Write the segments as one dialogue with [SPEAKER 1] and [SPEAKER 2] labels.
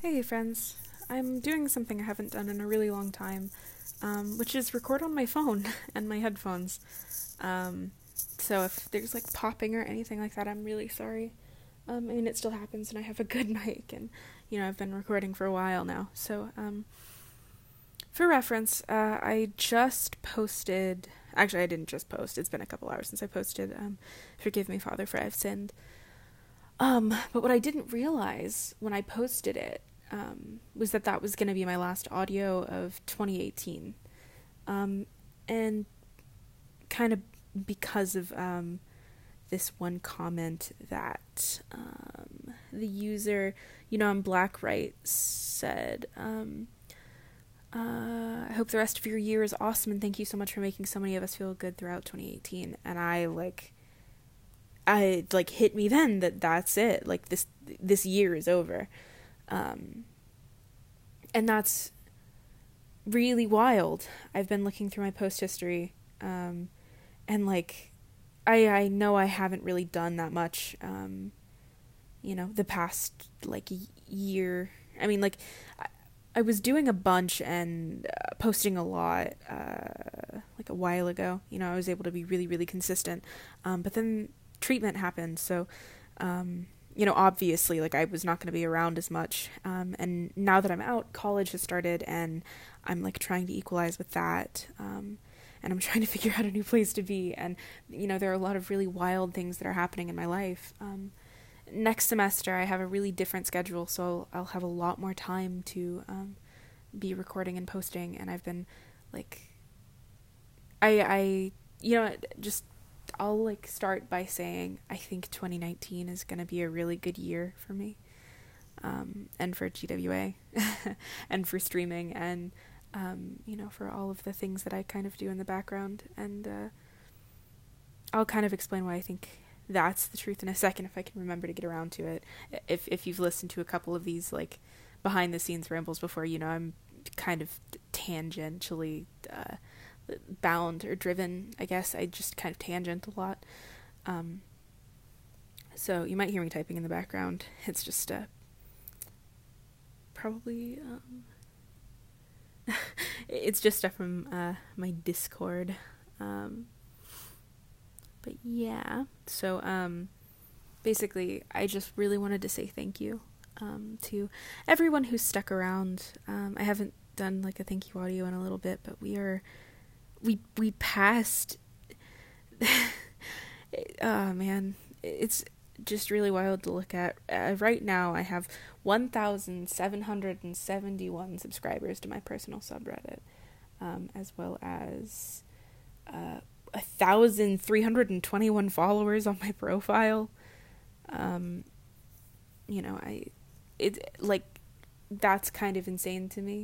[SPEAKER 1] Hey friends, I'm doing something I haven't done in a really long time, which is record on my phone and my headphones. Um, so if there's like popping or anything like that, I'm really sorry. It still happens and I have a good mic and, I've been recording for a while now. So, for reference, I just posted, actually I didn't just post, it's been a couple hours since I posted, Forgive me, Father, for I've sinned. But what I didn't realize when I posted it was that was going to be my last audio of 2018. And kind of because of this one comment that the user, on Blackright said, I hope the rest of your year is awesome and thank you so much for making so many of us feel good throughout 2018. And I hit me then that's it. Like this year is over. And that's really wild. I've been looking through my post history, and I know I haven't really done that much, the past year. I mean, I was doing a bunch and posting a lot, a while ago. I was able to be really, really consistent. But then treatment happened, so obviously, I was not going to be around as much. And now that I'm out, college has started, and I'm, trying to equalize with that. And I'm trying to figure out a new place to be. And, there are a lot of really wild things that are happening in my life. Next semester, I have a really different schedule, so I'll have a lot more time to be recording and posting. And I've been, I'll start by saying I think 2019 is going to be a really good year for me, and for GWA, and for streaming, and for all of the things that I kind of do in the background. And I'll kind of explain why I think that's the truth in a second if I can remember to get around to it. If you've listened to a couple of these behind the scenes rambles before, I'm kind of tangentially bound or driven, I guess. I just kind of tangent a lot. So you might hear me typing in the background. It's just probably it's just stuff from my Discord. But yeah, so basically I just really wanted to say thank you to everyone who's stuck around. I haven't done a thank you audio in a little bit, but we passed oh man, it's just really wild to look at. Right now I have 1,771 subscribers to my personal subreddit, as well as 1,321 followers on my profile. That's kind of insane to me.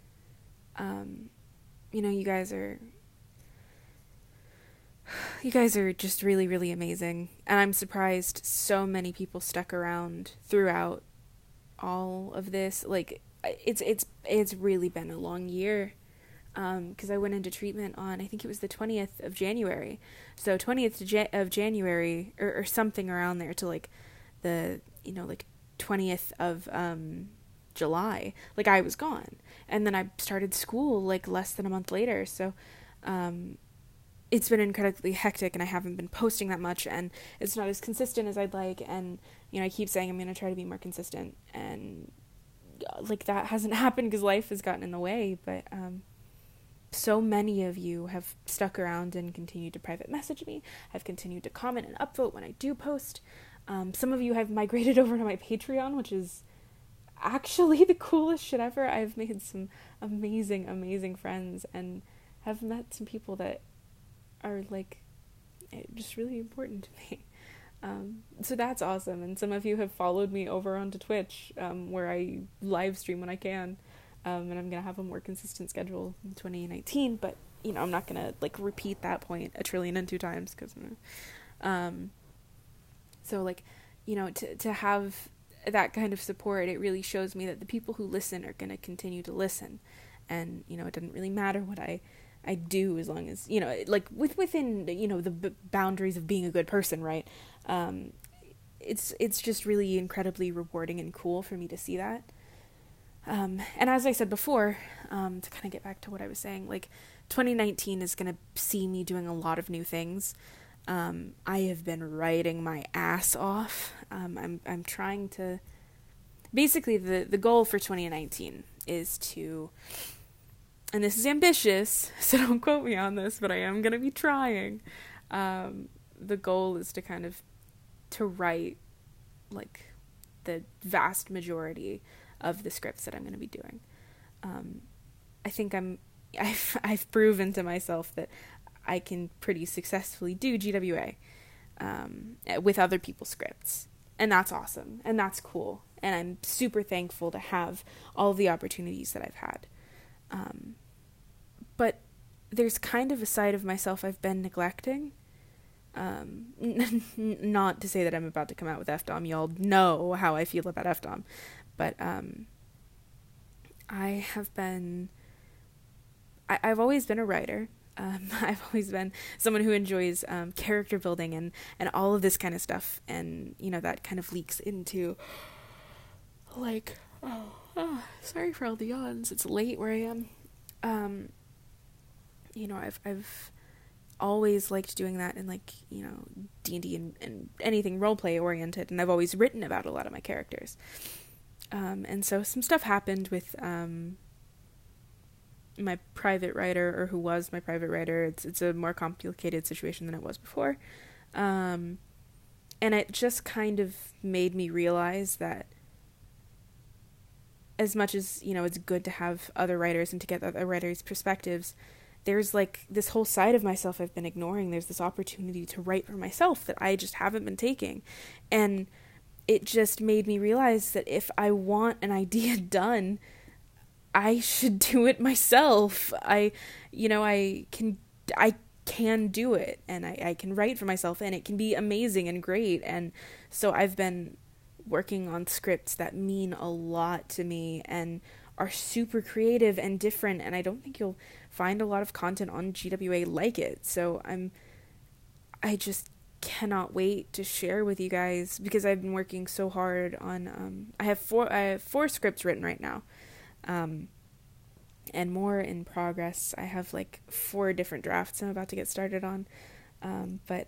[SPEAKER 1] You guys are just really, really amazing. And I'm surprised so many people stuck around throughout all of this. It's really been a long year. Because I went into treatment on, I think it was the 20th of January. So 20th of January, or something around there, to the 20th of July. I was gone. And then I started school less than a month later. So it's been incredibly hectic, and I haven't been posting that much, and it's not as consistent as I'd like. And I keep saying I'm going to try to be more consistent, and that hasn't happened because life has gotten in the way. But so many of you have stuck around and continued to private message me, have continued to comment and upvote when I do post. Some of you have migrated over to my Patreon, which is actually the coolest shit ever. I've made some amazing, amazing friends, and have met some people that are just really important to me. So that's awesome. And some of you have followed me over onto Twitch, where I live stream when I can. And I'm going to have a more consistent schedule in 2019, but, I'm not going to, repeat that point 1,002 times, because, so, to have that kind of support, it really shows me that the people who listen are going to continue to listen, and, it doesn't really matter what I do, as long as, within, the boundaries of being a good person, right? It's just really incredibly rewarding and cool for me to see that. And as I said before, to kind of get back to what I was saying, like 2019 is going to see me doing a lot of new things. I have been writing my ass off. I'm trying to, basically the goal for 2019 is to, and this is ambitious, so don't quote me on this, but I am going to be trying. The goal is to kind of, to write like the vast majority of the scripts that I'm going to be doing. I think I've proven to myself that I can pretty successfully do GWA with other people's scripts. And that's awesome. And that's cool. And I'm super thankful to have all of the opportunities that I've had. But there's kind of a side of myself I've been neglecting. Not to say that I'm about to come out with FDOM. Y'all know how I feel about FDOM. But I've always been a writer. I've always been someone who enjoys character building and all of this kind of stuff. And, you know, that kind of leaks into, like, sorry for all the yawns. It's late where I am. You know, I've always liked doing that in, like, you know, D&D and anything roleplay oriented. And I've always written about a lot of my characters. And so some stuff happened with my private writer, or who was my private writer. It's a more complicated situation than it was before. And it just kind of made me realize that as much as, you know, it's good to have other writers and to get other writers' perspectives, there's like this whole side of myself I've been ignoring. There's this opportunity to write for myself that I just haven't been taking. And it just made me realize that if I want an idea done, I should do it myself. I can do it, and I can write for myself, and it can be amazing and great. And so I've been working on scripts that mean a lot to me and are super creative and different, and I don't think you'll find a lot of content on GWA like it. So I just cannot wait to share with you guys, because I've been working so hard on I have four scripts written right now. And more in progress. I have like 4 different drafts I'm about to get started on. But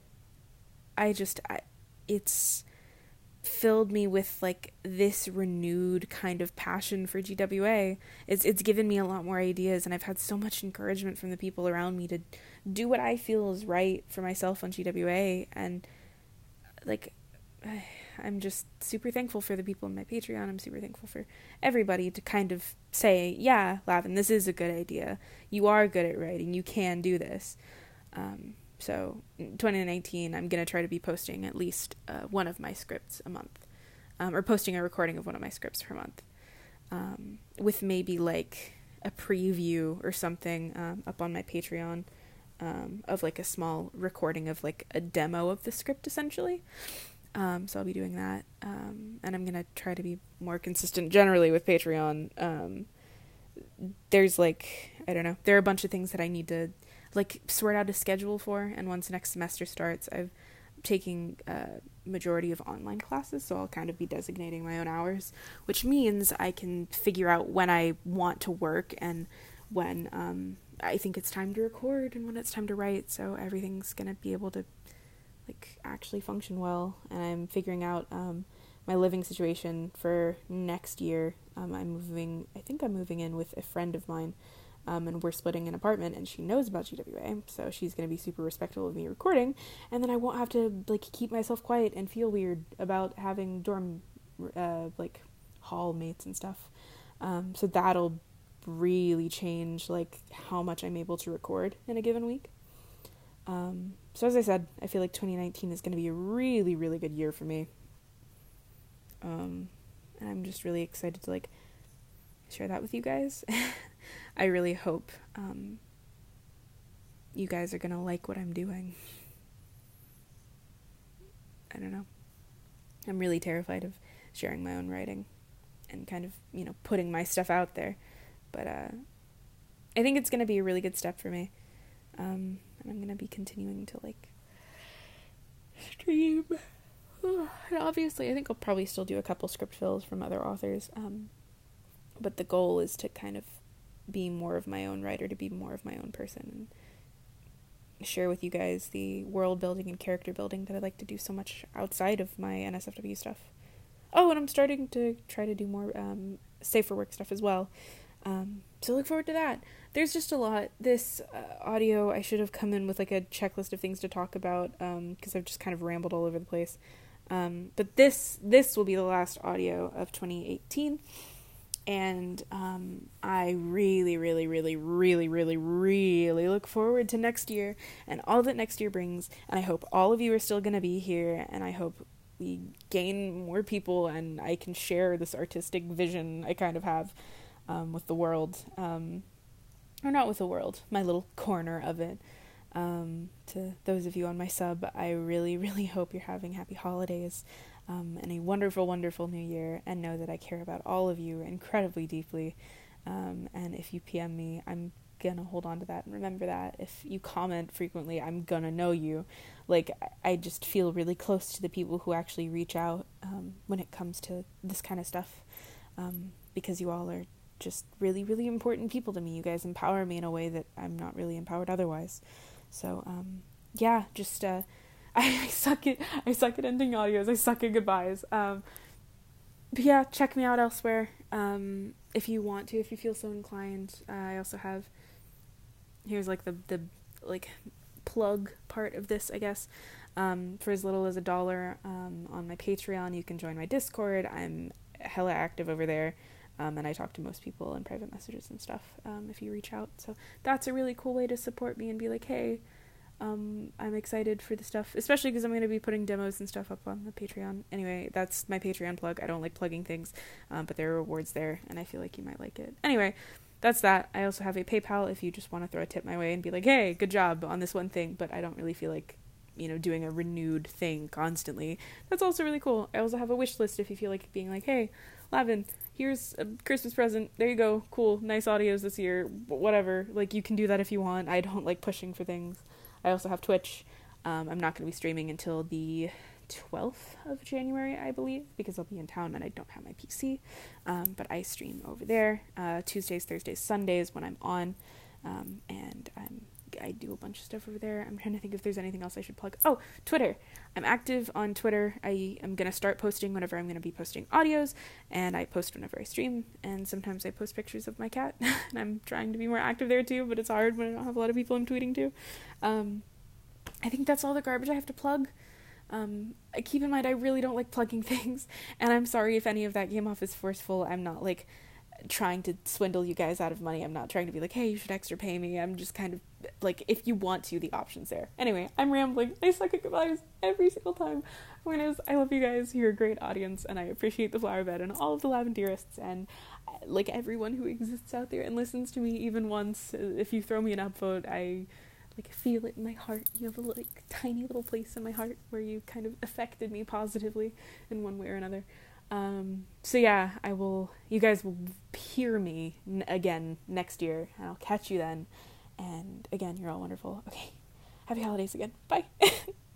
[SPEAKER 1] it's filled me with like this renewed kind of passion for GWA. It's given me a lot more ideas, and I've had so much encouragement from the people around me to do what I feel is right for myself on GWA. And like, I'm just super thankful for the people in my Patreon. I'm super thankful for everybody to kind of say, yeah, Lavin, this is a good idea. You are good at writing. You can do this. So in 2019, I'm going to try to be posting at least one of my scripts a month, or posting a recording of one of my scripts per month, with maybe like a preview or something up on my Patreon of like a small recording of like a demo of the script, essentially. So I'll be doing that. And I'm going to try to be more consistent generally with Patreon. There's like, I don't know, there are a bunch of things that I need to like sort out a schedule for. And once next semester starts, I'm taking a majority of online classes. So I'll kind of be designating my own hours, which means I can figure out when I want to work and when, I think it's time to record and when it's time to write. So everything's going to be able to like actually function well. And I'm figuring out my living situation for next year. I think I'm moving in with a friend of mine, and we're splitting an apartment, and she knows about GWA, so she's going to be super respectful of me recording, and then I won't have to like keep myself quiet and feel weird about having dorm like hall mates and stuff. So that'll really change like how much I'm able to record in a given week. So as I said, I feel like 2019 is going to be a really, really good year for me. And I'm just really excited to like share that with you guys. I really hope you guys are going to like what I'm doing. I don't know. I'm really terrified of sharing my own writing and kind of, you know, putting my stuff out there. But I think it's going to be a really good step for me. And I'm going to be continuing to, like, stream. And obviously, I think I'll probably still do a couple script fills from other authors. But the goal is to kind of be more of my own writer, to be more of my own person, and share with you guys the world building and character building that I like to do so much outside of my NSFW stuff. Oh, and I'm starting to try to do more safer work stuff as well. So look forward to that. There's just a lot. This audio, I should have come in with like a checklist of things to talk about, because I've just kind of rambled all over the place. But this will be the last audio of 2018. And I really, really, really, really, really, really look forward to next year and all that next year brings. And I hope all of you are still going to be here. And I hope we gain more people and I can share this artistic vision I kind of have with the world. Or not with the world, my little corner of it. To those of you on my sub, I really, really hope you're having happy holidays. And a wonderful, wonderful new year, and know that I care about all of you incredibly deeply. And if you PM me, I'm gonna hold on to that and remember that. If you comment frequently, I'm gonna know you. Like, I just feel really close to the people who actually reach out when it comes to this kind of stuff, because you all are just really, really important people to me. You guys empower me in a way that I'm not really empowered otherwise. So, yeah, just, I suck at ending audios. I suck at goodbyes. But yeah, check me out elsewhere. If you want to, if you feel so inclined. I also have, here's like the like plug part of this, I guess. For as little as $1, on my Patreon, you can join my Discord. I'm hella active over there. And I talk to most people in private messages and stuff, if you reach out. So that's a really cool way to support me and be like, hey, I'm excited for the stuff, especially because I'm going to be putting demos and stuff up on the Patreon. Anyway, that's my Patreon plug. I don't like plugging things, but there are rewards there, and I feel like you might like it. Anyway, that's that. I also have a PayPal if you just want to throw a tip my way and be like, hey, good job on this one thing, but I don't really feel like, doing a renewed thing constantly. That's also really cool. I also have a wish list if you feel like being like, hey, Lavin, here's a Christmas present. There you go. Cool. Nice audios this year. Whatever. Like, you can do that if you want. I don't like pushing for things. I also have Twitch. I'm not going to be streaming until the 12th of January, I believe, because I'll be in town and I don't have my PC. But I stream over there Tuesdays, Thursdays, Sundays when I'm on. And I do a bunch of stuff over there. I'm trying to think if there's anything else I should plug. Oh, Twitter. I'm active on Twitter. I am going to start posting whenever I'm going to be posting audios, and I post whenever I stream, and sometimes I post pictures of my cat, and I'm trying to be more active there too, but it's hard when I don't have a lot of people I'm tweeting to. I think that's all the garbage I have to plug. Keep in mind, I really don't like plugging things, and I'm sorry if any of that came off as forceful. I'm not, like, trying to swindle you guys out of money. I'm not trying to be like, hey, you should extra pay me. I'm just kind of like, if you want to, the option's there. Anyway, I'm rambling. I suck at goodbyes every single time. I love you guys. You're a great audience, and I appreciate the flower bed and all of the lavenderists and like everyone who exists out there and listens to me even once. If you throw me an upvote, I like feel it in my heart. You have a like tiny little place in my heart where you kind of affected me positively in one way or another. So yeah, you guys will hear me again next year, and I'll catch you then. And again, you're all wonderful. Okay. Happy holidays again. Bye.